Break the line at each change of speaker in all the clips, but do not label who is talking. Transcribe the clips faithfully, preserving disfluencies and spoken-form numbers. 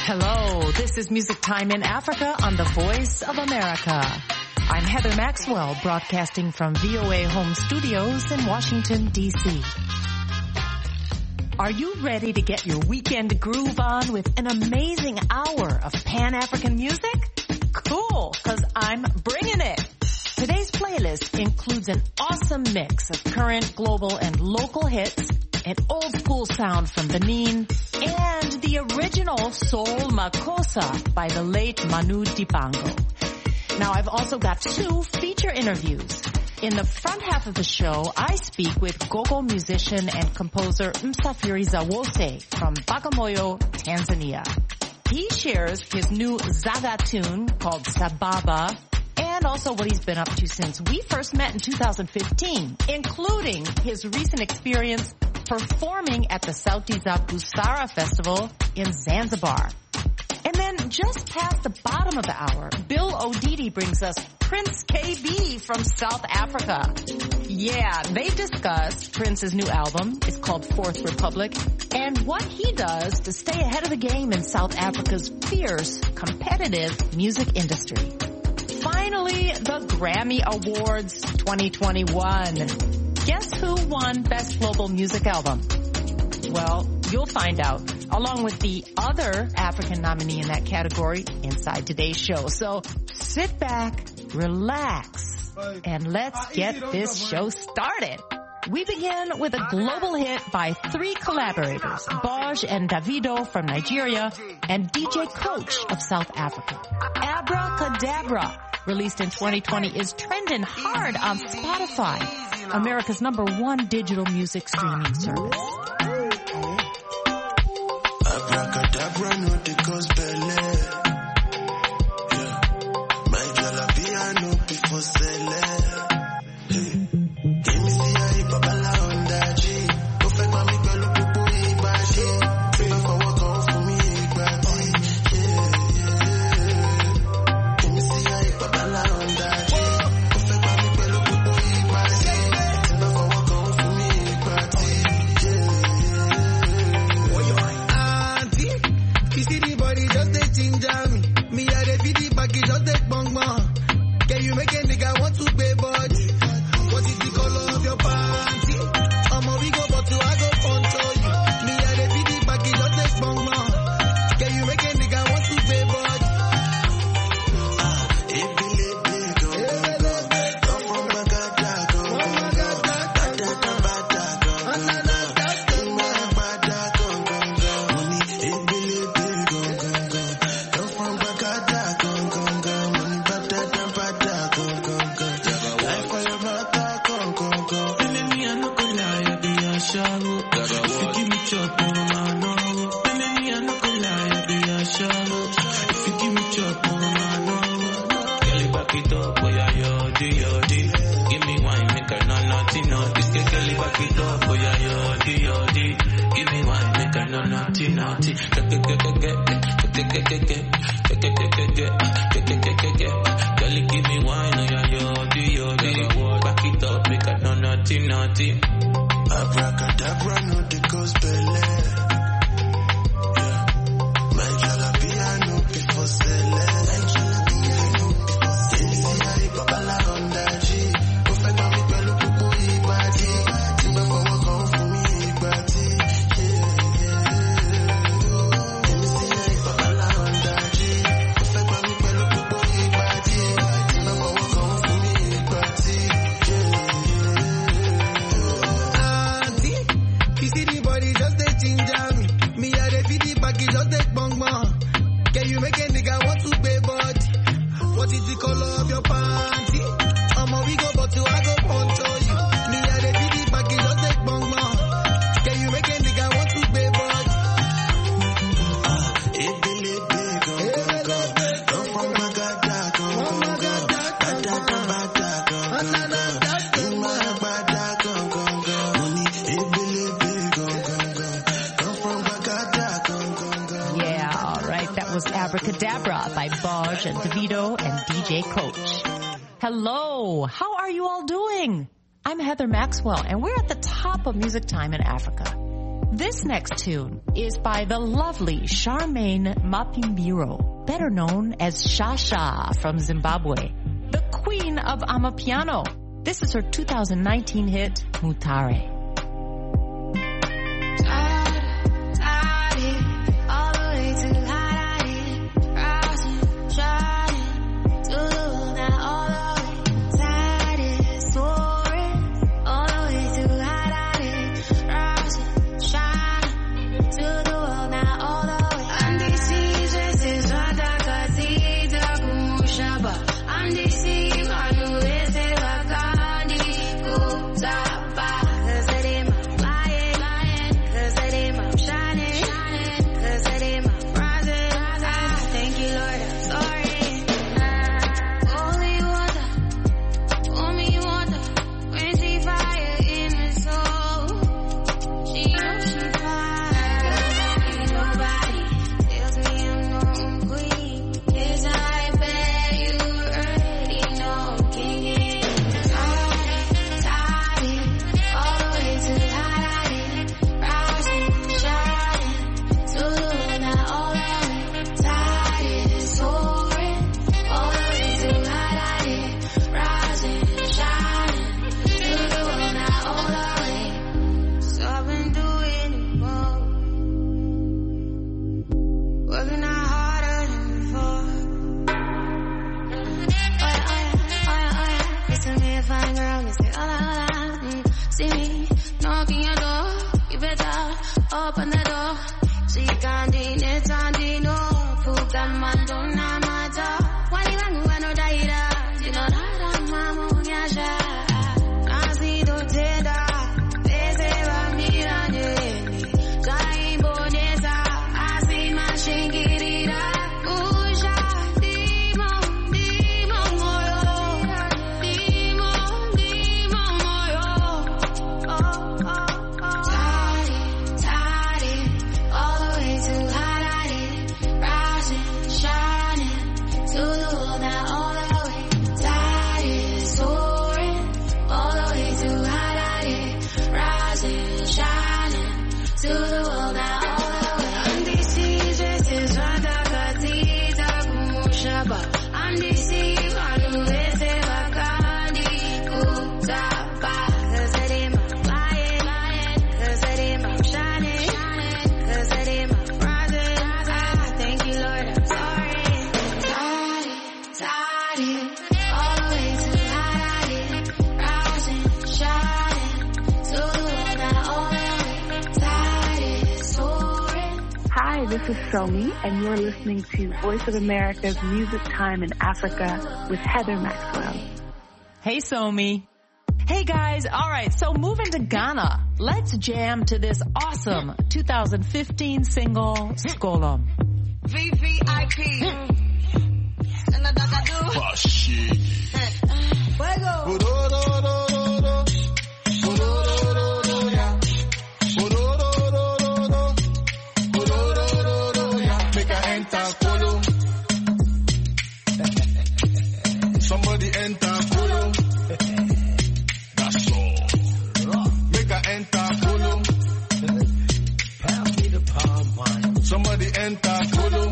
Hello, this is Music Time in Africa on the Voice of America. I'm Heather Maxwell, broadcasting from V O A Home Studios in Washington, D C Are you ready to get your weekend groove on with an amazing hour of Pan-African music? Cool, because I'm bringing it. Today's playlist includes an awesome mix of current, global, and local hits, an old-school sound from Benin, and the original Soul Makossa by the late Manu Dibango. Now, I've also got two feature interviews. In the front half of the show, I speak with gogo musician and composer Msafiri Zawose from Bagamoyo, Tanzania. He shares his new Zaga tune called Sababa, and also what he's been up to since we first met in two thousand fifteen, including his recent experience performing at the Sauti za Busara Festival in Zanzibar. And then just past the bottom of the hour, Bill Odidi brings us Prince K B from South Africa. Yeah, they discuss Prince's new album. It's called Fourth Republic, and what he does to stay ahead of the game in South Africa's fierce, competitive music industry. Finally, the Grammy Awards twenty twenty-one. Guess who won Best Global Music Album? Well, you'll find out, along with the other African nominee in that category inside today's show. So sit back, relax, and let's get this show started. We begin with a global hit by three collaborators, Boj and Davido from Nigeria and D J Coach of South Africa. Abracadabra, released in twenty twenty, is trending hard on Spotify, America's number one digital music streaming service.
Abracadabra, no the gospel. Yeah. My girl, I piano before sell.
Abracadabra by Boj and Davido and D J Coach. Hello, how are you all doing? I'm Heather Maxwell, and we're at the top of Music Time in Africa. This next tune is by the lovely Charmaine Mapimbiro, better known as Shasha from Zimbabwe, the queen of Amapiano. This is her two thousand nineteen hit, Mutare.
This is Somi, and you're listening to Voice of America's Music Time in Africa with Heather Maxwell.
Hey, Somi. Hey, guys. All right, so moving to Ghana. Let's jam to this awesome two thousand fifteen single, Skolom.
V V I P.
Oh, shit.
Somebody enter Kolo. That's all. Make her enter Kolo. Pass me the palm wine. Somebody enter Kolo.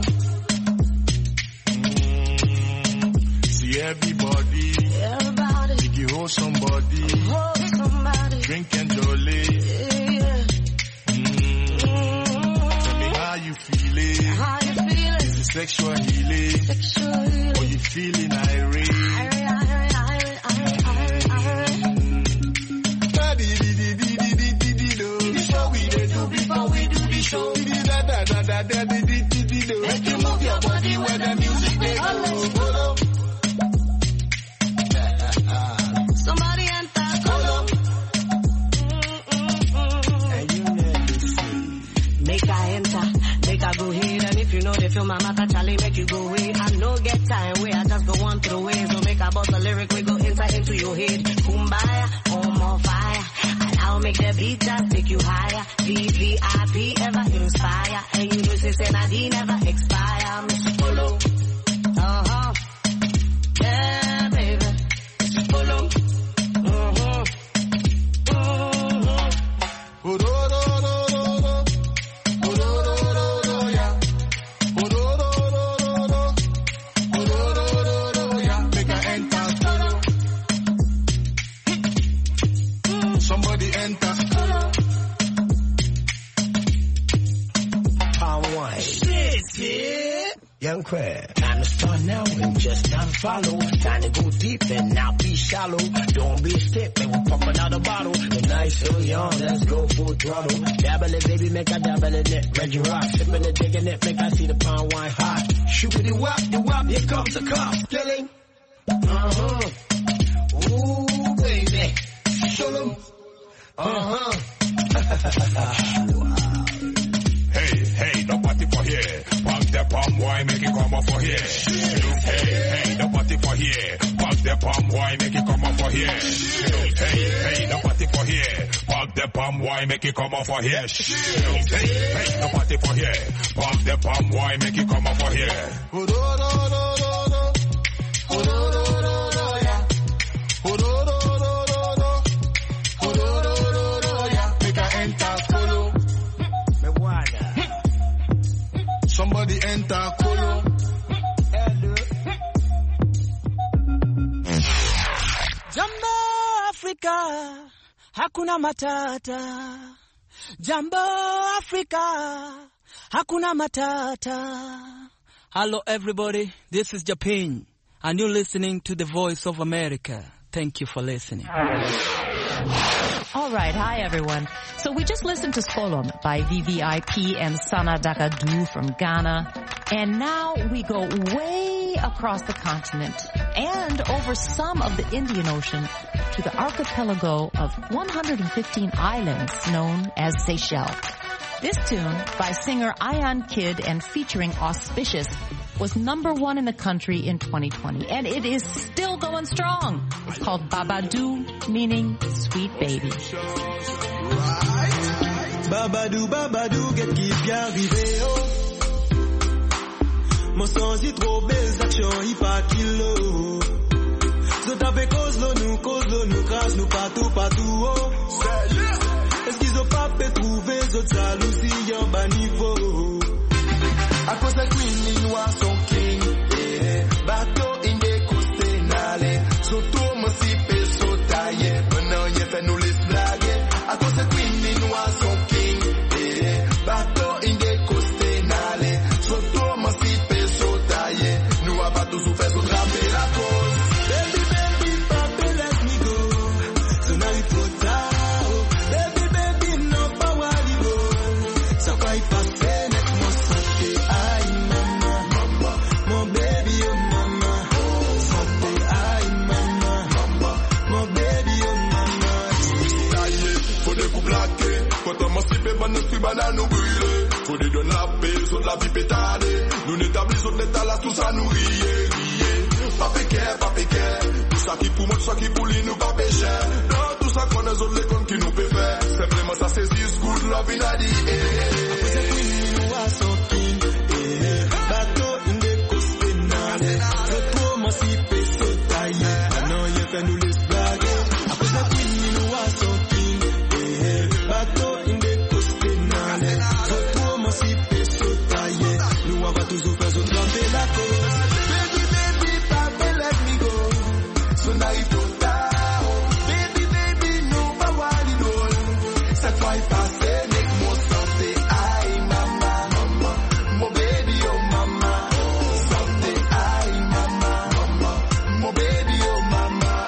Mm, see everybody. Everybody. If you hold somebody. Hold somebody. Drink and jolly. Yeah. Mm, mm. Tell me how you feeling. How you feeling? Is it sexual healing? Sexual healing. Or you feeling irate?
Make you move your body where the music they go.
Somebody enter Kolo.
And you never see.
Make her enter, make her go ahead. And if you know the film, my matter, Charlie, make you go ahead. I no get time where I just go on through the way. So make her bust a lyric, we go enter into your head. Kumbaya, home on fire. And I'll make the beat just take you higher. V V I P ever inspire. And you know, say, say, Nadine never expire. Miss Polo. Uh-huh. Yeah, baby. Miss Polo. Mm-hmm. Mm-hmm.
Shit, yeah. Young Crab. Time to start now and just time to follow. Time to go deep and not be shallow. Don't be stiff and we're pumping out a bottle. The night so young, let's go full throttle. Dabble it, baby, make I dabble in it. Reggie Rock, sipping it, digging it, make I see the palm wine hot. Shoopity wop, the wop, here comes the cop. Killing. Uh-huh. Ooh, baby. Show them. Uh-huh.
Hey, hey, the party for here. Pop the palm wine, make it come up for here. Hey, hey, the party for here. Pop the palm wine, make it come up for here. Hey, hey, the party for here. Pop the palm wine, make it come up for here. Hey, hey, the party for here. Pop the palm wine, make it come up for here.
Somebody enter Kolo.
Jambo Africa, hakuna matata. Jambo Africa, hakuna matata. Hello everybody, this is Japan, and you're listening to the Voice of America. Thank you for listening.
All right. Hi, everyone. So we just listened to Skolom by V V I P and Sana Dakadu from Ghana. And now we go way across the continent and over some of the Indian Ocean to the archipelago of one hundred fifteen islands known as Seychelles. This tune by singer Ian Kidd and featuring Auspicious was number one in the country in twenty twenty, and it is still going strong. It's called Babadoo, meaning sweet baby.
Babadoo, Babadoo, get qui bien arrivé, oh. Mon sens y trop belles actions, y pas kilo. So tape cause l'eau nous, cause l'eau nous, crasse nous partout, partout, oh. Est-ce qu'ils ont pas pu trouver d'autres jalousies en bas niveau?
I cause the queen in was so king, yeah. Bateau in the coste nale. So to mo si peso taille. But now you fait nous les blaguer. I cause the queen in was so king, yeah. Bateau in the coste nale. So to mo si peso taille. Nous a pas tous fait so draper la cause.
Baby, baby, papi, let me go. So now you put down. Baby, baby, no power to go. So quoi il passe?
Banane brûlée, faut des donner la paix, sur la vie pétardée. Nous n'établissons l'état là, tout ça nous rier, rier. Pas péquer, pas péquer. Tout ça qui pour moi, tout ça qui pour lui, nous pas pécher. Non, tout ça qu'on a autres les comptes qui nous peut faire. Simplement ça c'est this good love in a day.
Après c'est queen, nous a sorti. Bateau in the coste nale. C'est trop moi si peso taille. Maintenant il fait nous les blaguer. Après c'est queen, nous a sorti. Bateau in the nous on va toujours faire autre planter la cause.
Baby, baby, papi, let me go. So now you don't die. Baby, baby, no power to go. Cette fois il passe, make more santé. Aïe, mama, mama. Mon baby, oh mama. Santé, aïe, mama, mama. Mon baby, oh mama.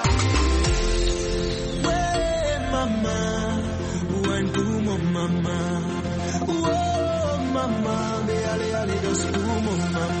Ouais, mama. Ouane pour mon mama. Oh, mama. Mais allez, allez, danse pour mon mama.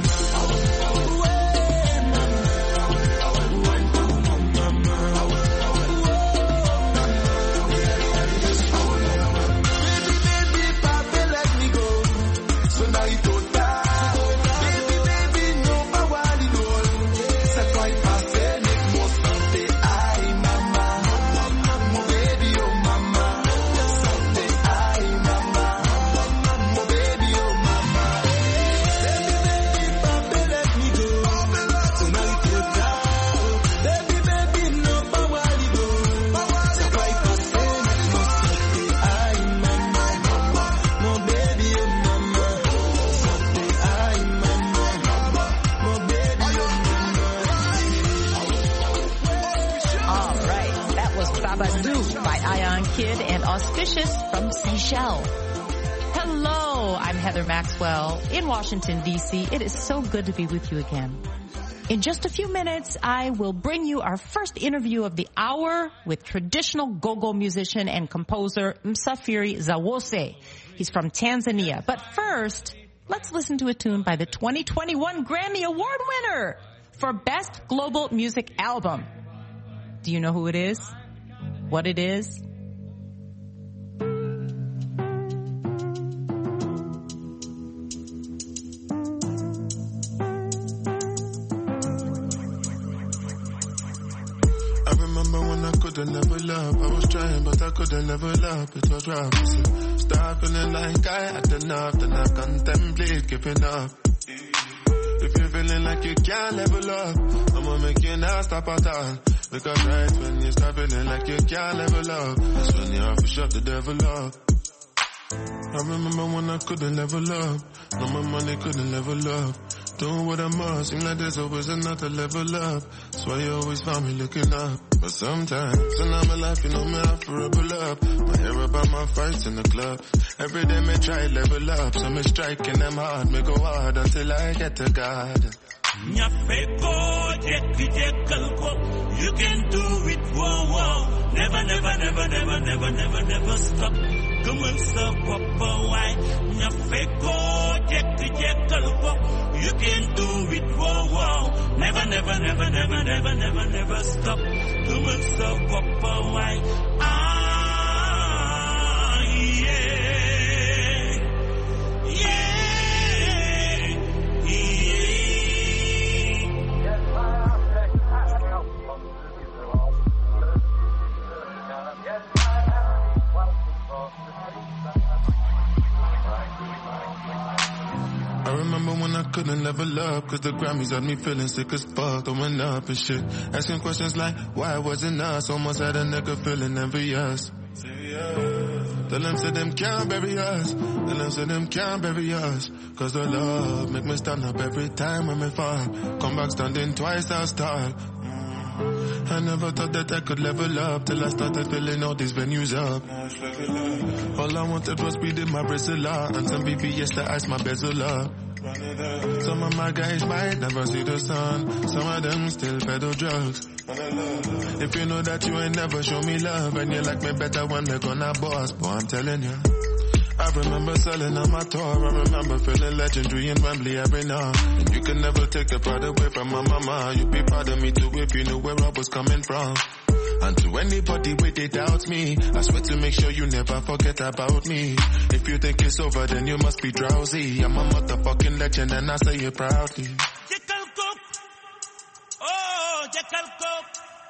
Babadoo by Ian Kidd and Auspicious from Seychelles. Hello, I'm Heather Maxwell in Washington, D C It is so good to be with you again. In just a few minutes, I will bring you our first interview of the hour with traditional go-go musician and composer Msafiri Zawose. He's from Tanzania. But first, let's listen to a tune by the twenty twenty-one Grammy Award winner for Best Global Music Album. Do you know who it is? What it is?
When I couldn't level up, I was trying but I couldn't level up. It was rough. So start feeling like I had enough, then I contemplate giving up. If you're feeling like you can't level up, I'ma make you not stop at all. Because right when you start feeling like you can't level up, that's when you have to shut the devil up. I remember when I couldn't level up, no my money couldn't level up. Doing what I must, seem like there's always another level up. That's why you always found me looking up. But sometimes, and I'm alive, you know me, I have to rebel up. My hair about my fights in the club. Every day me try level up, so me striking them hard, me go hard until I get to God.
You can do it, whoa, whoa. Never, never, never, never, never, never, never stop. Come on, stop, papa, why? You can do it, whoa, whoa. Never, never, never, never, never, never, never stop. Come on, stop, papa, why? Ah, yeah. Yeah. Yeah.
I remember when I couldn't level up, cause the Grammys had me feeling sick as fuck, throwing up and shit. Asking questions like, why wasn't us? Almost had a nigga feeling envious. Tell them say them can't bury us. Tell them say them can't bury us. Cause the love make me stand up every time when me fall. Come back standing twice as tall. I never thought that I could level up till I started filling all these venues up. All I wanted was speed in my bristle and some B B S to ice my bezel up. Some of my guys might never see the sun. Some of them still peddle drugs. If you know that you ain't never show me love and you like me better when they're gonna boss, boy, I'm telling you. I remember selling on my tour. I remember feeling legendary in Wembley every now. And you can never take the pride away from my mama. You'd be proud of me too if you knew where I was coming from. And to anybody with it doubts me, I swear to make sure you never forget about me. If you think it's over, then you must be drowsy. I'm a motherfucking legend and I say it proudly.
Jekyll Cope. Oh, Jekyll Cope.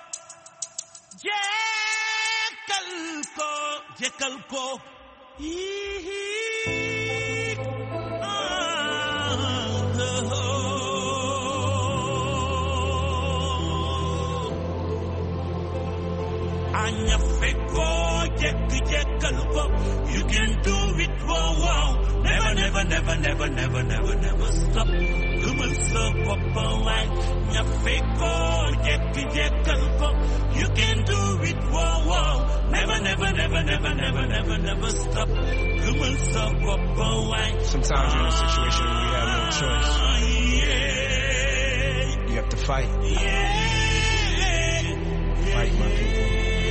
Jekyll Cope. Jekyll Cope. Anya feko, Jekyll, Jekyll, you can do it, whoa, whoa. Never, never, never, never, never, never, never stop. Come on, stop, papa, why? Anya feko, Jekyll, Jekyll, you can do it, whoa, whoa. Never, never, never, never, never, never, never stop. Come on, stop, papa, why?
Sometimes you're in a situation where you have no choice.
Yeah.
You have to fight.
Yeah.
Fight, my people.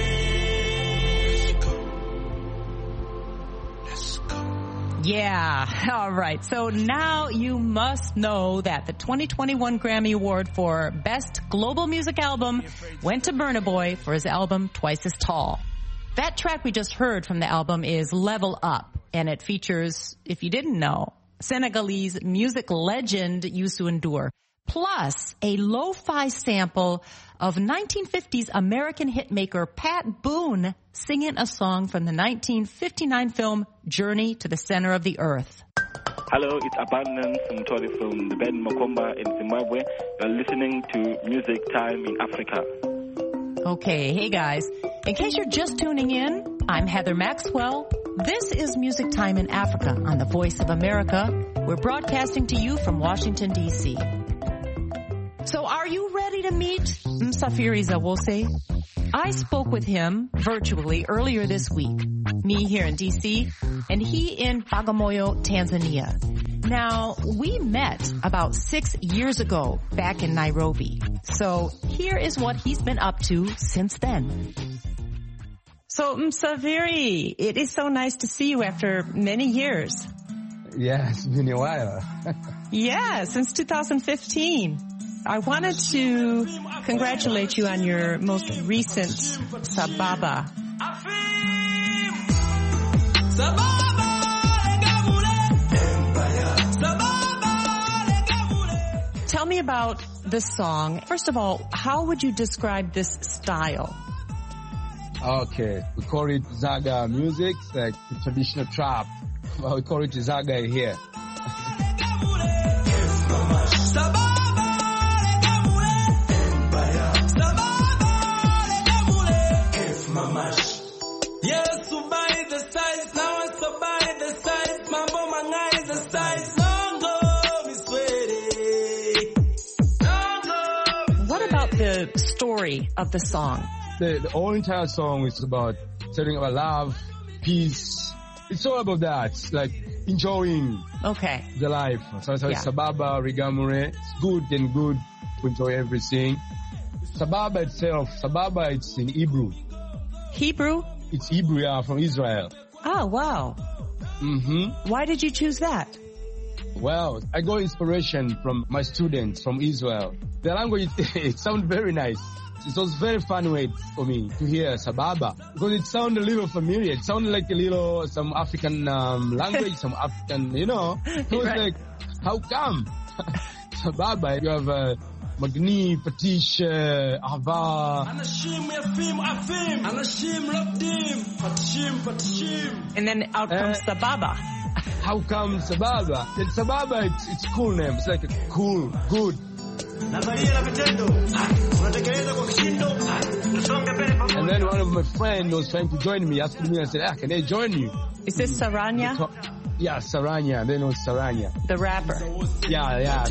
Yeah, all right. So now you must know that the twenty twenty-one Grammy Award for Best Global Music Album went to Burna Boy for his album Twice as Tall. That track we just heard from the album is Level Up, and it features, if you didn't know, Senegalese music legend Youssou N'Dour, plus a lo-fi sample of nineteen fifties American hitmaker Pat Boone singing a song from the nineteen fifty-nine film Journey to the Center of the Earth.
Hello, it's Abundance Mtori from the band Mokomba in Zimbabwe. You're listening to Music Time in Africa.
Okay, hey guys. In case you're just tuning in, I'm Heather Maxwell. This is Music Time in Africa on the Voice of America. We're broadcasting to you from Washington, D C So are you ready to meet Msafiri Zawose? I spoke with him virtually earlier this week. me here in D C, and he in Bagamoyo, Tanzania. Now, we met about six years ago back in Nairobi. So here is what he's been up to since then. So, Msaviri, it is so nice to see you after many years.
Yeah, it's been a while.
Yeah, since two thousand fifteen. I wanted to congratulate you on your most recent Sababa. Tell me about this song. First of all, how would you describe this style?
Okay, we call it Zaga music, like the traditional trap. Well, we call it Zaga here.
Yes, to buy the size, now it's to buy the size, mambo mangai the size, longo, mi sweaty.
What about the story of the song?
The, the whole entire song is about telling about love, peace. It's all about that. It's like enjoying
okay.
the life. So, so yeah. It's Sababa, Rigamure. It's good and good to enjoy everything. Sababa itself, Sababa, it's in Hebrew.
Hebrew?
It's Hebrew, yeah, from Israel.
Oh, wow.
Mm-hmm.
Why did you choose that?
Well, I got inspiration from my students from Israel. The language, it sounds very nice. It was very fun way for me to hear Sababa because it sounded a little familiar. It sounded like a little, some African um, language, some African, you know. It was right. Like, how come? Sababa, you have uh, Magni, Patish, uh, Ava.
Anashim, Afim, Afim. Anashim, Rabdim. Patishim, Patishim.
And then out comes uh, Sababa.
How come Sababa? And Sababa, it's, it's cool name. It's like a cool, good.
And
then one of my friends was trying to join me, asking me, I said, ah, can I join you?
Is this Saranya?
Yeah, Saranya. Then it was Saranya.
The rapper.
Yeah, yeah.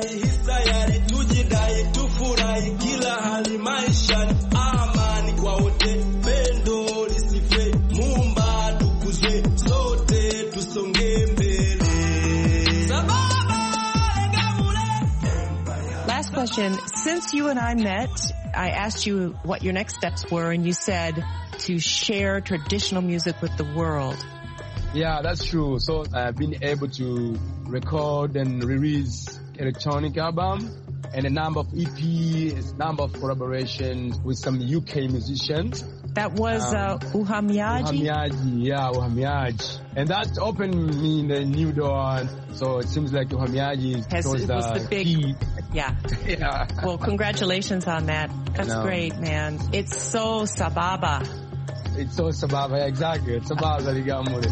Last question. Since you and I met, I asked you what your next steps were, and you said to share traditional music with the world.
Yeah, that's true. So I've been able to record and release electronic album and a number of E Ps, a number of collaborations with some U K musicians.
That was um, uh, Uhamiaji?
Uhamiaji, yeah, Uhamiaji. And that opened me in the new door. So it seems like Uhamiaji
Has,
was,
it
the,
was the big,
key.
Yeah.
Yeah.
Well, congratulations on that. That's great, man. It's so Sababa.
It's so Sababa, yeah, exactly. It's Sababa, Rigamure.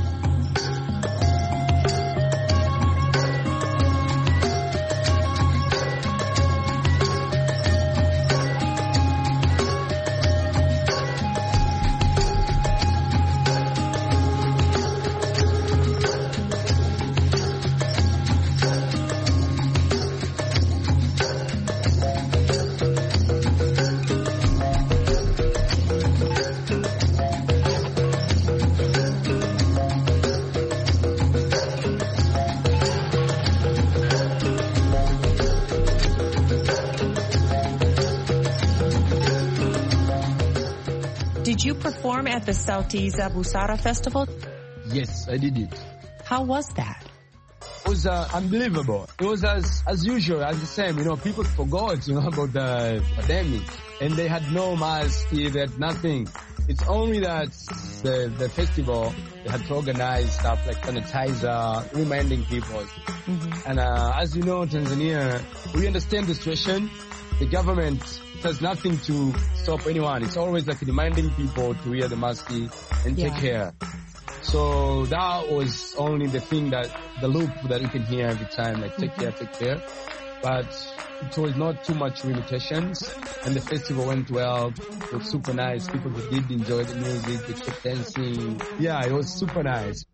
Did you perform at the Sautiza Busara Festival?
Yes, I did it.
How was that?
It was uh, unbelievable. It was as as usual, as the same. You know, people forgot, you know, about the pandemic, and they had no mask, they had nothing. It's only that the the festival they had to organize stuff like sanitizer, reminding people. Mm-hmm. And uh, as you know, Tanzania, we understand the situation. The government does nothing to stop anyone. It's always like reminding people to wear the mask and yeah. take care. So that was only the thing that, the loop that you can hear every time, like take mm-hmm. care, take care. But it was not too much limitations, and the festival went well. It was super nice. People did enjoy the music, they kept dancing. Yeah, it was super nice.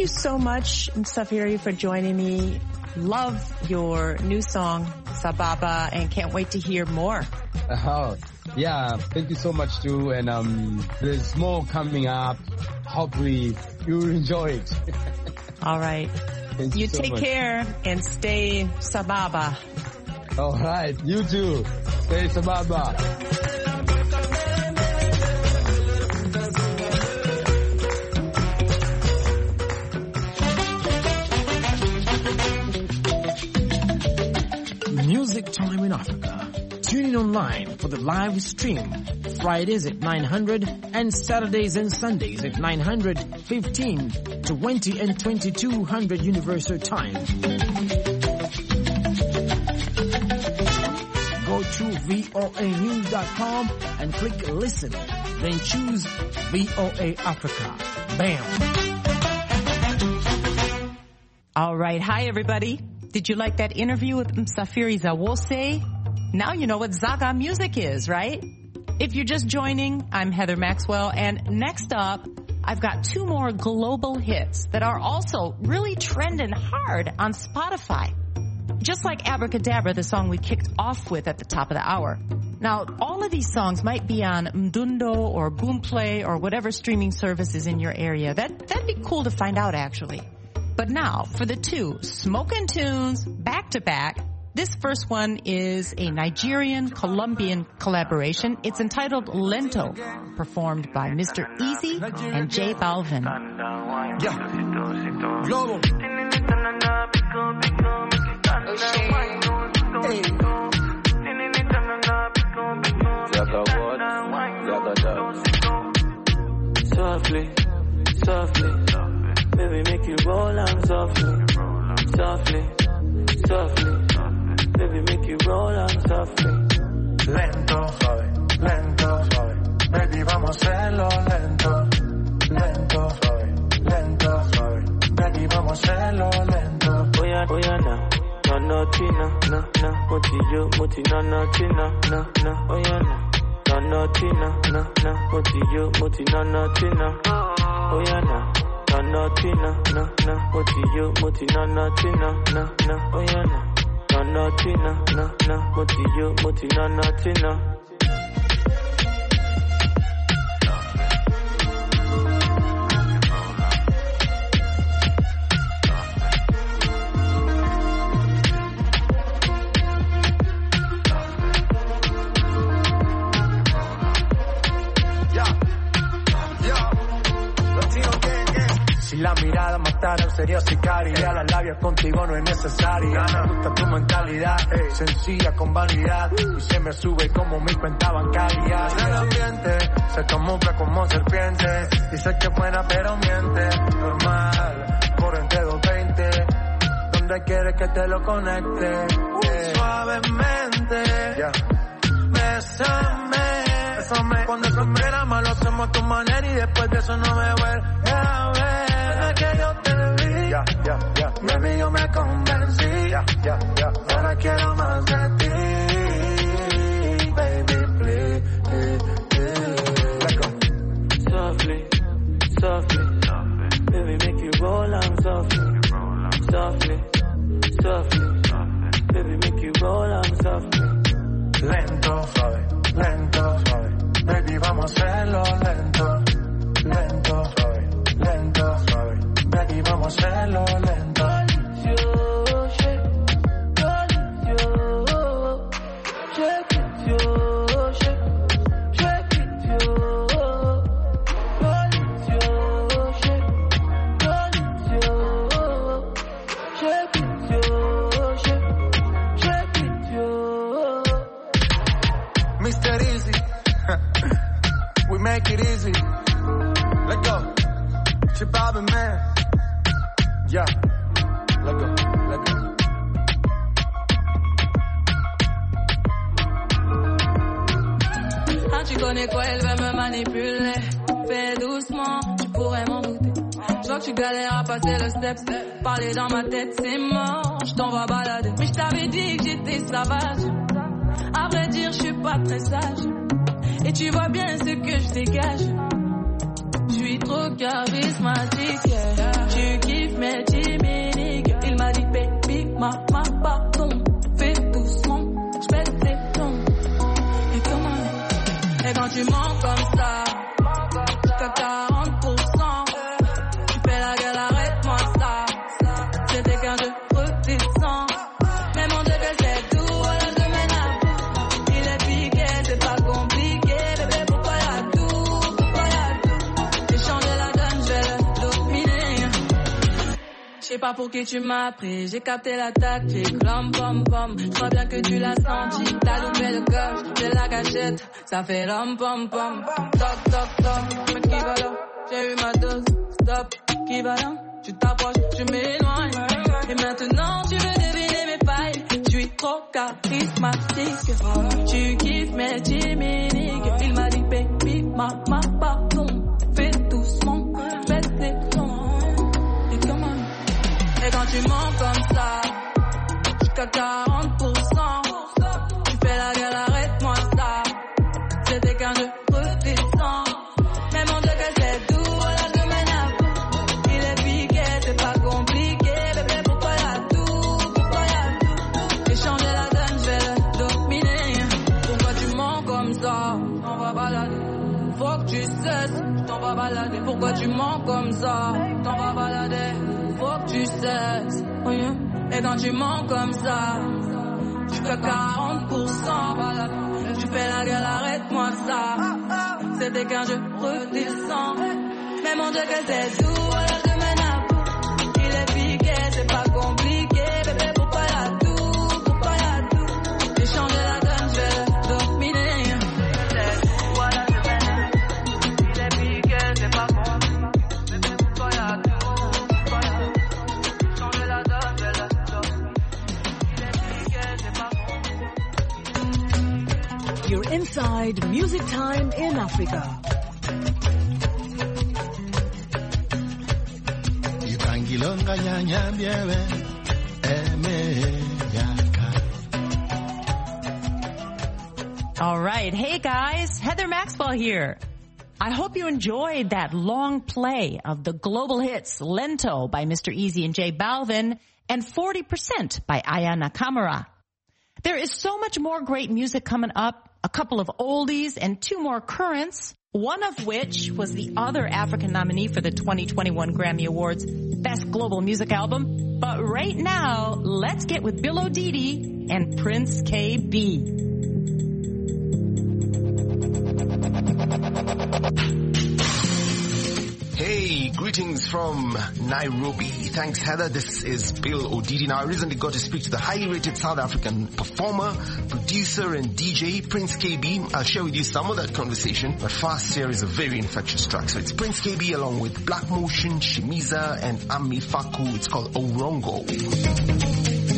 you so much, Msafiri, for joining me. Love your new song, Sababa, and can't wait to hear more.
Oh, yeah, thank you so much too. And um, there's more coming up. Hopefully you'll enjoy it.
All right.
Thank you,
you
so
take
much.
care and stay Sababa.
All right, you too. Stay Sababa.
Music Time in Africa. Tune in online for the live stream. Fridays at nine hundred and Saturdays and Sundays at nine hundred, fifteen, twenty and twenty-two hundred Universal Time. Go to V O A news dot com and click listen. Then choose V O A Africa. Bam.
All right. Hi, everybody. Did you like that interview with Msafiri Zawose? Now you know what Zaga music is, right? If you're just joining, I'm Heather Maxwell, and next up, I've got two more global hits that are also really trending hard on Spotify. Just like Abracadabra, the song we kicked off with at the top of the hour. Now, all of these songs might be on Mdundo or Boomplay or whatever streaming service is in your area. That, that'd be cool to find out, actually. But now, for the two smoking tunes back to back, this first one is a Nigerian-Colombian collaboration. It's entitled Lento, performed by Mister Easy and J Balvin.
Yeah. Global. Hey.
Softly, softly, baby, make you roll on softly, softly, softly, baby, make you roll on softly.
Lento, suave, lento, suave, baby, vamos a hacerlo lento, lento, suave, lento, suave, baby, vamos a hacerlo lento.
Oh yeah, oh yeah, now. No, no, Tina, no, no, moti yo, moti, no, no, Tina, no, no, oh yeah, no. No, no, Tina, no, no, moti yo, moti, no, no, Tina, oh yeah, no. No, no, Tina, no, no, moti yo, moti, no, no, Tina, no, no, oh yeah, no. No, no, Tina, no, no, moti yo, moti, no, no, Tina.
Si la mirada matara sería sicaria, las labios contigo no es necesaria. Me gusta tu mentalidad, eh, sencilla con vanidad, y se me sube como mi cuenta bancaria. En el ambiente se camufla como serpiente, dice que es buena pero miente. Normal, por entre doscientos veinte, donde quieres que te lo conecte. Eh. Suavemente, yeah. Bésame, bésame. Cuando eso era malo hacemos a tu manera y después de eso no me vuelve a ver. Que yo te vi, ya, ya, ya, baby, yo me convencí, ya, ya, ya, ahora quiero más de ti, baby, please, let's go.
Softly, softly, baby, make you roll on softly, softly, softly, baby, make you roll on softly.
Lento, suave, lento, suave, baby, vamos a hacerlo lento, lento, suave, lento, suave. Baby, vamos a hacerlo lento. Mister Easy, we make it easy. Let's go. Chip out, man. Yeah, let go, let go.
Ah, tu connais quoi, elle veut me manipuler. Fais doucement, tu pourrais m'en douter. Je vois que tu galères à passer le step. Parler dans ma tête, c'est mort. Je t'envoie balader. Mais je t'avais dit que j'étais sauvage. À vrai dire, je suis pas très sage. Et tu vois bien ce que je dégage. Je suis trop charismatique, yeah. Tu kiffes mes timiniques. Il m'a dit baby, ma, ma, pardon. Fais doucement, j'pète les plombs. Et comment? Et quand tu mens comme ça, jusqu'à quarante pour cent, tu fais la gueule, arrête-moi ça. C'était qu'un jeu redescend. Mais mon Dieu que c'est tout, voilà je mène à bout. Il est piqué, c'est pas compliqué. Bébé, pourquoi y'a tout, pourquoi y'a tout? J'ai changé la donne, je vais le dominer. Je sais pas pour qui tu m'as pris, j'ai capté la tactique. Lom pom pom, je crois bien que tu l'as senti. T'as loupé le coche, c'est la cachette. Ça fait lom pom pom. Toc toc toc, mais qui va là? J'ai eu ma dose, stop, qui va là? Tu t'approches, tu m'éloignes. Et maintenant tu veux deviner mes failles. Je suis trop charismatique. Tu kiffes mes timiniques. Il m'a dit baby, ma, ma, pardon. Fais doucement, baisse les plombs. Et comment? Et quand tu mens comme ça, jusqu'à quarante pour cent, tu fais la gueule, arrête-moi ça. C'était qu'un jeu redescend. Mais mon Dieu que c'est doux, voilà je mène à bout. Il est piqué, c'est pas compliqué. Bébé, pourquoi y'a tout, pourquoi y'a tout? J'ai changé la donne, je vais le dominer. Pourquoi tu mens comme ça? On va balader. Faut que tu cesses, t'en vas balader. Pourquoi tu mens comme ça? T'en vas balader. Faut que tu cesses. Et quand tu mens comme ça, jusqu'à quarante pour cent, tu fais la gueule, arrête-moi ça. C'était qu'un jeu redescend. Mais mon Dieu que c'est tout, voilà je mène à bout. Il est piqué, c'est pas compliqué. Bébé, pourquoi y'a tout, pourquoi y'a tout? J'ai changé la donne, je vais le dominer. C'est tout, voilà je mène à bout. Il est piqué, c'est pas compliqué. Bébé, pourquoi y'a tout, pourquoi y'a tout? J'ai changé la donne, je vais le dominer. Il est piqué, c'est pas compliqué.
You're inside Music Time in Africa. All right. Hey guys, Heather Maxwell here. I hope you enjoyed that long play of the global hits Lento by Mister Easy and J Balvin and forty percent by Aya Nakamura. There is so much more great music coming up, a couple of oldies and two more currents, one of which was the other African nominee for the twenty twenty-one Grammy Awards Best Global Music Album. But right now, let's get with Bill O'Didi and Prince K B.
Hey, greetings from Nairobi. Thanks, Heather. This is Bill O'Didi. Now, I recently got to speak to the highly rated South African performer, producer, and D J, Prince K B. I'll share with you some of that conversation, but first, here is a very infectious track. So it's Prince K B along with Black Motion, Shimiza, and Ami Faku. It's called Orongo.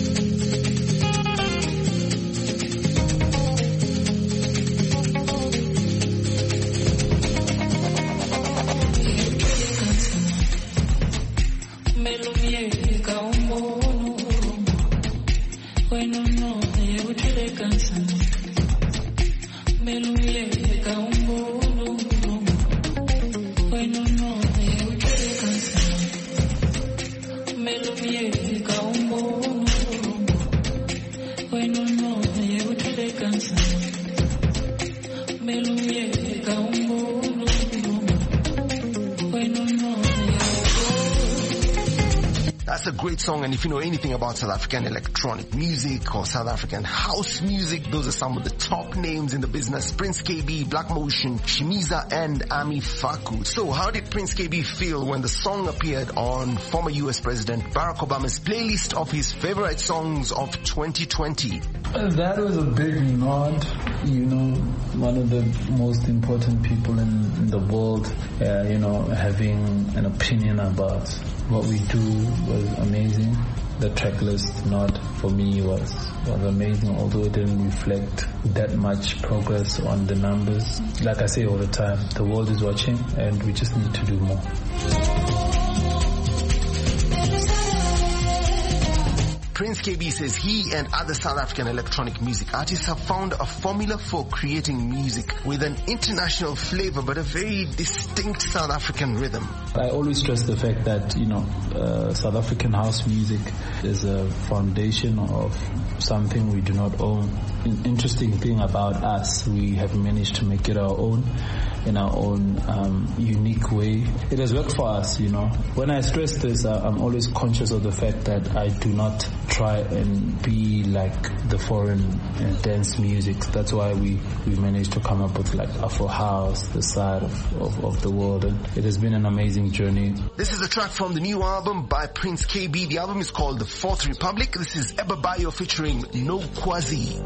That's a great song, and if you know anything about South African electronic music or South African house music, those are some of the top names in the business. Prince K B, Black Motion, Shimiza, and Ami Faku. So how did Prince K B feel when the song appeared on former U S President Barack Obama's playlist of his favorite songs of twenty twenty?
That was a big nod. You know, one of the most important people in, in the world, uh, you know, having an opinion about what we do was amazing. The track list nod for me was, was amazing, although it didn't reflect that much progress on the numbers. Like I say all the time, the world is watching and we just need to do more.
Prince K B says he and other South African electronic music artists have found a formula for creating music with an international flavor but a very distinct South African rhythm.
I always stress the fact that, you know, uh, South African house music is a foundation of something we do not own. An interesting thing about us, we have managed to make it our own in our own um, unique way. It has worked for us, you know. When I stress this, uh, I'm always conscious of the fact that I do not try and be like the foreign uh, dance music. That's why we, we managed to come up with like Afro House, the side of, of, of the world, and it has been an amazing journey.
This is a track from the new album by Prince K B. The album is called The Fourth Republic. This is Eba Bayo featuring No Kwazi.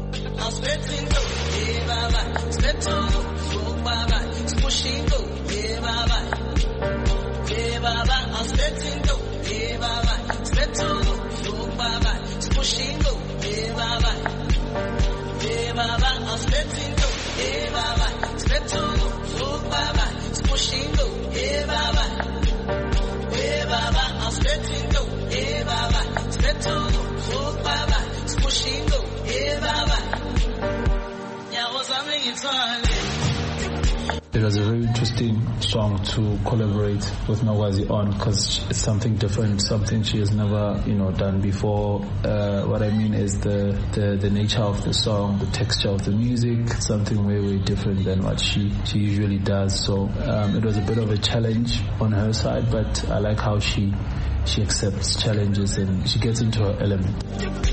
Pushing go, yeah, baba, yeah, baba, I'm sweating go, yeah, baba, sweating go, baba, pushing go, yeah, baba, yeah, baba, I'm sweating go, yeah, baba, sweating go, baba, pushing go, yeah, baba, yeah, baba, I'm sweating go, yeah, baba, sweating go, baba, pushing go, yeah, baba, yeah, what's happening in time?
It was a very interesting song to collaborate with Nogwazi on because it's something different, something she has never, you know, done before. Uh, what I mean is the, the, the nature of the song, the texture of the music, something way, way different than what she, she usually does. So um, it was a bit of a challenge on her side, but I like how she, she accepts challenges and she gets into her element.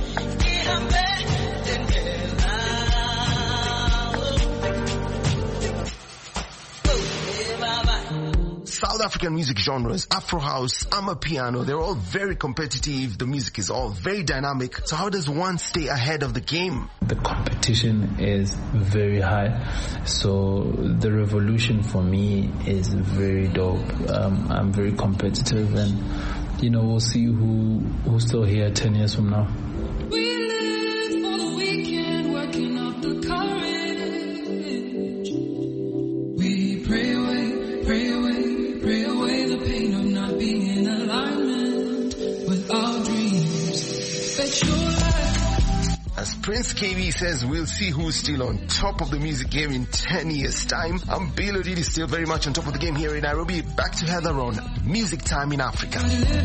South African music genres, Afro House, Amapiano, they're all very competitive. The music is all very dynamic. So how does one stay ahead of the game?
The competition is very high. So the revolution for me is very dope. Um, I'm very competitive and, you know, we'll see who who's still here ten years from now.
We live for the weekend, working up the courage. We pray away, pray away. Pray away the pain of not being in alignment with our dreams. Bet your life.
As Prince K B says, we'll see who's still on top of the music game in ten years' time. I'm Bill Odidi, still very much on top of the game here in Nairobi. Back to Heather on Music Time in Africa.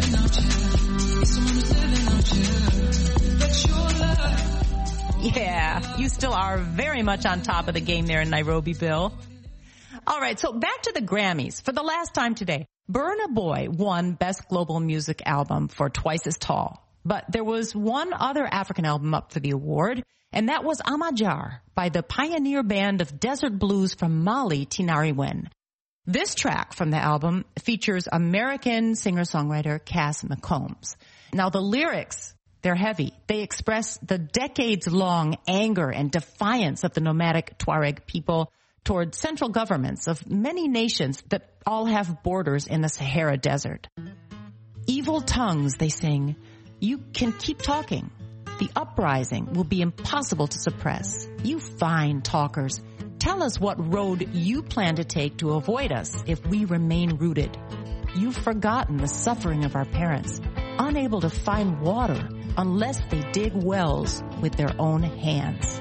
Yeah, you still are very much on top of the game there in Nairobi, Bill. All right, so back to the Grammys. For the last time today, Burna Boy won Best Global Music Album for Twice as Tall. But there was one other African album up for the award, and that was Amajar by the pioneer band of desert blues from Mali, Tinariwen. This track from the album features American singer-songwriter Cass McCombs. Now, the lyrics, they're heavy. They express the decades-long anger and defiance of the nomadic Tuareg people toward central governments of many nations that all have borders in the Sahara Desert. Evil tongues, they sing, you can keep talking. The uprising will be impossible to suppress. You fine talkers, tell us what road you plan to take to avoid us if we remain rooted. You've forgotten the suffering of our parents, unable to find water unless they dig wells with their own hands.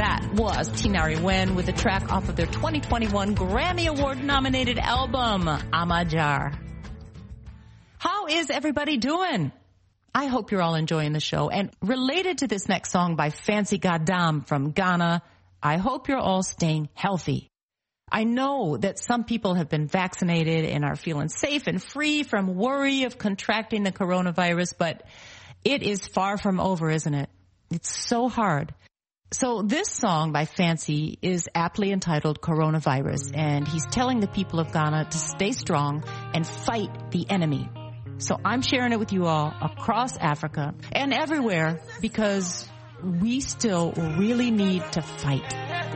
That was Tinari Wen with a track off of their twenty twenty-one Grammy Award-nominated album, Amajar. How is everybody doing? I hope you're all enjoying the show. And related to this next song by Fancy Goddam from Ghana, I hope you're all staying healthy. I know that some people have been vaccinated and are feeling safe and free from worry of contracting the coronavirus, but it is far from over, isn't it? It's so hard. So this song by Fancy is aptly entitled Coronavirus, and he's telling the people of Ghana to stay strong and fight the enemy. So I'm sharing it with you all across Africa and everywhere because we still really need to fight.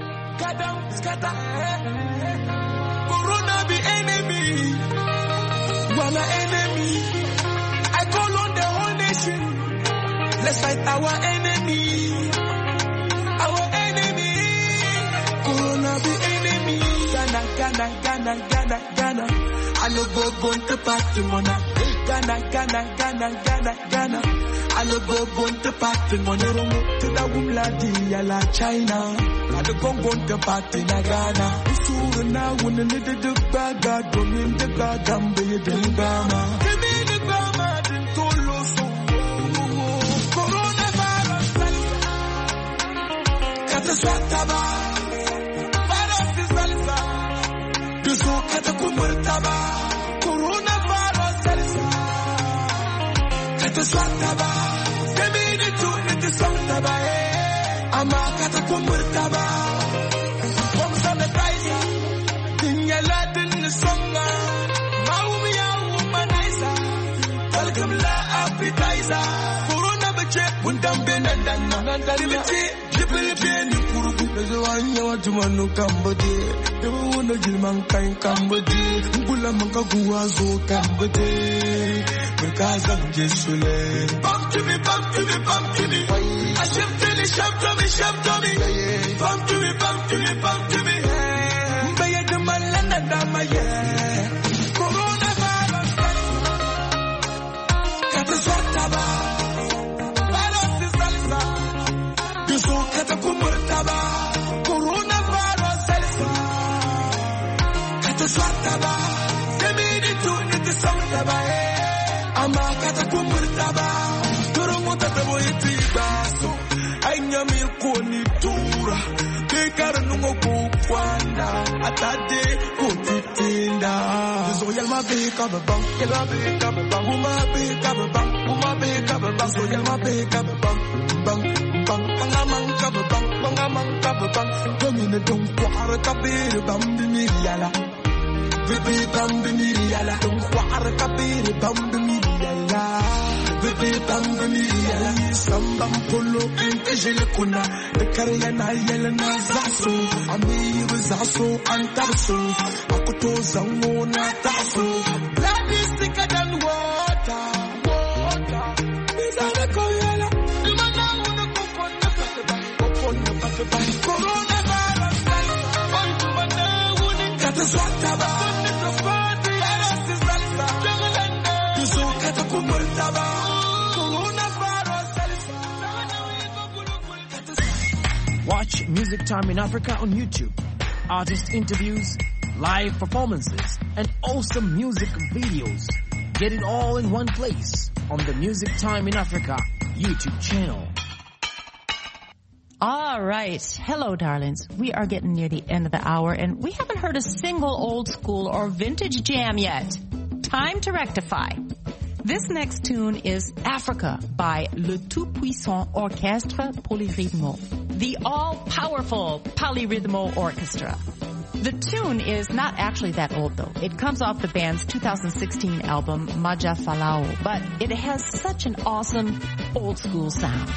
Corona be enemy, Ghana enemy. I call on the whole nation. Let's fight our enemy, our enemy. Corona be enemy. Ghana, Ghana, Ghana, Ghana, Ghana. I no go born to party, mona. Ghana, Ghana, Ghana, Ghana, Ghana. I no go born to party, mona. To the Wumladi, yala China. I no go born to party, na Ghana. Usuru na wuna nide de baga, domin de baga, mbe de Ghana. Give me the Ghana, din tolo so. Coronavirus, kata swata ba. Virus is salsa. Duso kata kumurta ba. Coronavirus, salsa. Kata swata ba. Demi ni tu ni tu swata ba. Ama kata kumurta ba. Wam sanitizer. Dinyala din songa. Maumi ya womanizer. Welcome la appetizer. Corona bache wundambe nandana. Nandalibichi. Jibbilibi ni kurugu. Nezo wanya watu manu kambode. Ewa wana jilman kain kambode. Mbula manka guwazo kambode. Mekaza mjesule. Bump to me, bump to me, bump to me. Asham to me, sham to me, sham to me. Bump to me, bump to me, bump to me. Mbaya de malana dama ye. Coronavirus. Kata swata ba. Virus is salsa. Duso kata kumurta ba. Coronavirus salsa. Kata swata ba. Demi ni tu ni tu swata ba. Ama kata kumurta ba. Turungu tata boy tibaso. Anya mi koni tura. Kekara nungo kukwanda. Atade kutitinda. Zoyal ma be kababang. Yala be kababang. Uma be kababang. Uma be kababang. Zoyal ma be kababang. Bang bang. Bangamang kababang. Bangamang kababang. Domine dong kwara kabere bambi miriala. Bibi bambi miriala. Dong kwara kabere bambi miriala. Bibi bambi miriala. Sambam polo ente jele kuna. De karya na yele na zaso. Ami zaso antaso. Akuto zango na taso. Blood is thicker than water. Water. Bizarre koyala. Imana una kokona pataba. Kokona pataba. Coronavirus. Boy to mana uni. Kata swata ba. Sunni kafati. Virus is salsa. Jangalanda. Duso kata kumurta ba.
Watch Music Time in Africa on YouTube. Artist interviews, live performances, and awesome music videos. Get it all in one place on the Music Time in Africa YouTube channel.
All right. Hello, darlings. We are getting near the end of the hour, and we haven't heard a single old school or vintage jam yet. Time to rectify. This next tune is Africa by Le Tout-Puissant Orchestre Polyrhythmo, the all-powerful Polyrhythmo Orchestra. The tune is not actually that old, though. It comes off the band's two thousand sixteen album, Maja Falao, but it has such an awesome old-school sound.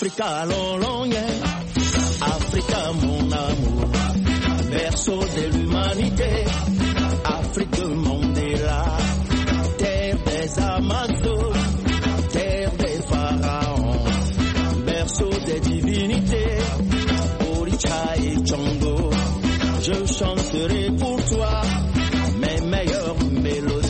Africa, long, long, yeah. Africa, mon amour, berceau de l'humanité. Afrique, Mandela, terre des Amazones, terre des pharaons, berceau des divinités. Oricha et Django, je chanterai pour toi mes meilleures mélodies.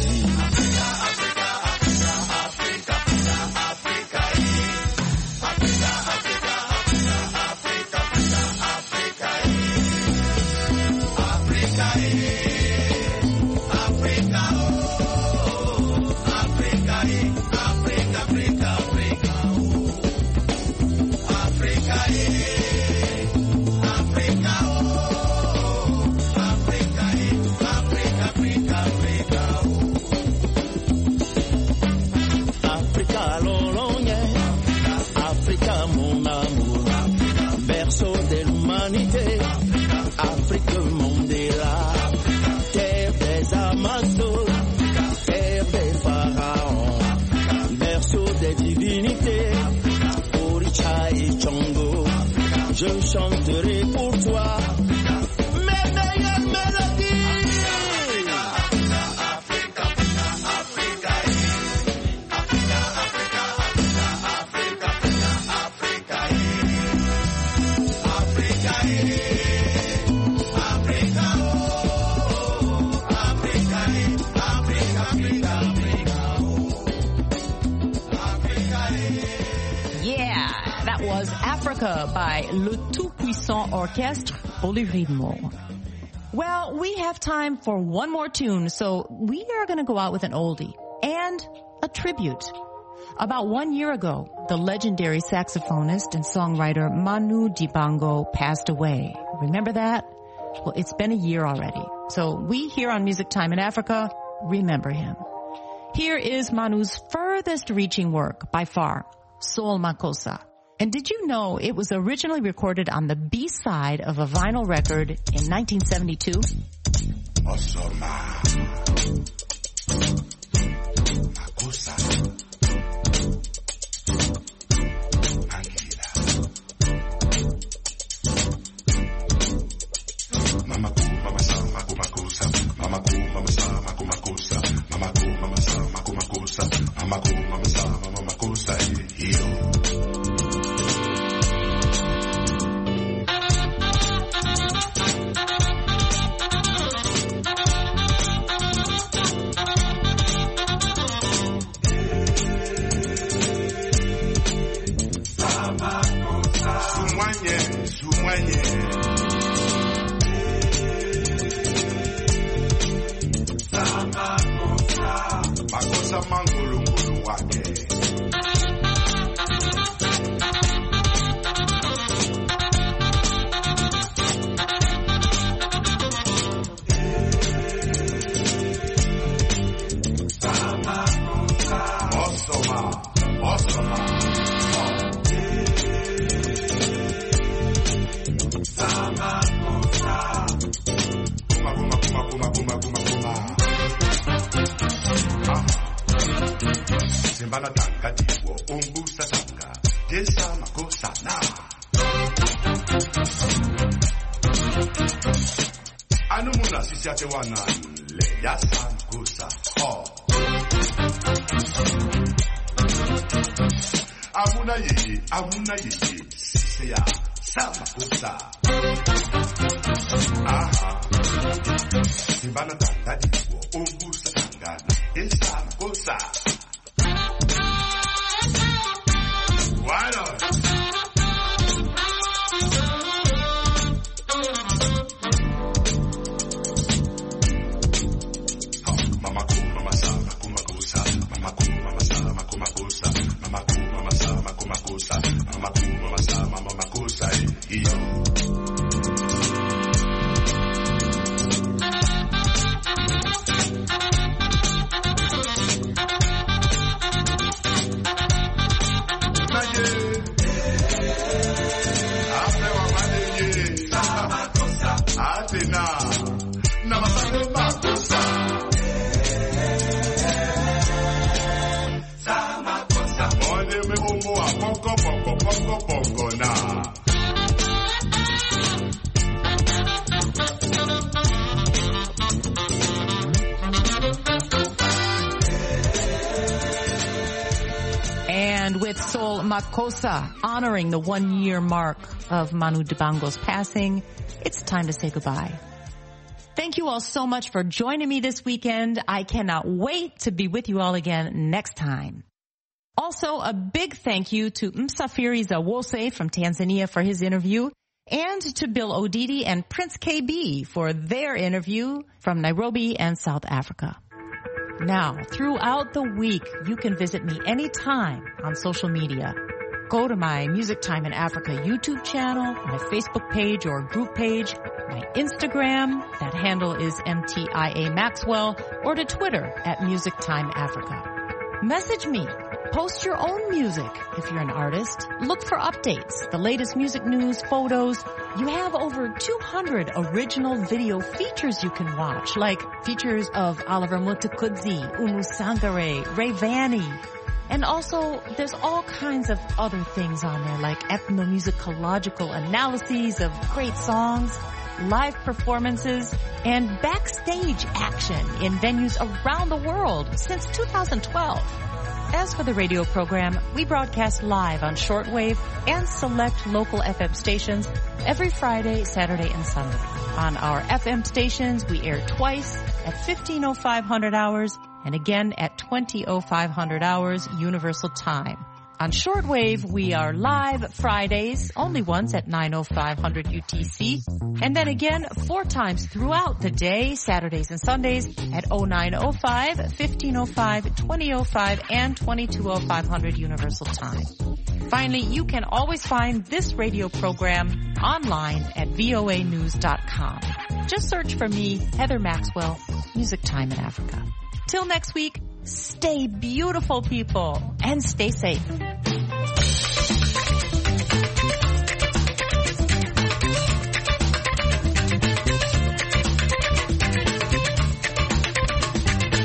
Afrique, Mandela, terre des Amazones, terre des pharaons, berceau des divinités. Oricha et Django, je chanterai pour toi mes meilleures mélodies.
Africa by Le Tout-Puissant Orchestre Oliritmo. Well, we have time for one more tune, so we are going to go out with an oldie and a tribute. About one year ago, the legendary saxophonist and songwriter Manu Dibango passed away. Remember that? Well, it's been a year already. So we here on Music Time in Africa remember him. Here is Manu's furthest reaching work by far, Soul Makossa. And did you know it was originally recorded on the B-side of a vinyl record in nineteen seventy-two? with Soul Makossa, honoring the one-year mark of Manu Dibango's passing. It's time to say goodbye. Thank you all so much for joining me this weekend. I cannot wait to be with you all again next time. Also, a big thank you to Msafiri Zawose from Tanzania for his interview, and to Bill Odidi and Prince K B for their interview from Nairobi and South Africa. Now, throughout the week, you can visit me anytime on social media. Go to my Music Time in Africa YouTube channel, my Facebook page or group page, my Instagram, that handle is M T I A Maxwell, or to Twitter at Music Time Africa. Message me. Post your own music if you're an artist. Look for updates, the latest music news, photos. You have over two hundred original video features you can watch, like features of Oliver Mutukudzi, Umu Sangare, Ray Vanny. And also, there's all kinds of other things on there, like ethnomusicological analyses of great songs, live performances, and backstage action in venues around the world since two thousand twelve. As for the radio program, we broadcast live on shortwave and select local F M stations every Friday, Saturday, and Sunday. On our F M stations, we air twice at fifteen oh five hundred hours and again at twenty oh five hundred hours Universal Time. On shortwave, we are live Fridays, only once at nine oh five hundred U T C, and then again four times throughout the day, Saturdays and Sundays, at oh nine oh five, fifteen oh five, twenty oh five, and twenty-two oh five hundred Universal Time. Finally, you can always find this radio program online at V O A news dot com. Just search for me, Heather Maxwell, Music Time in Africa. Till next week, stay beautiful, people, and stay safe.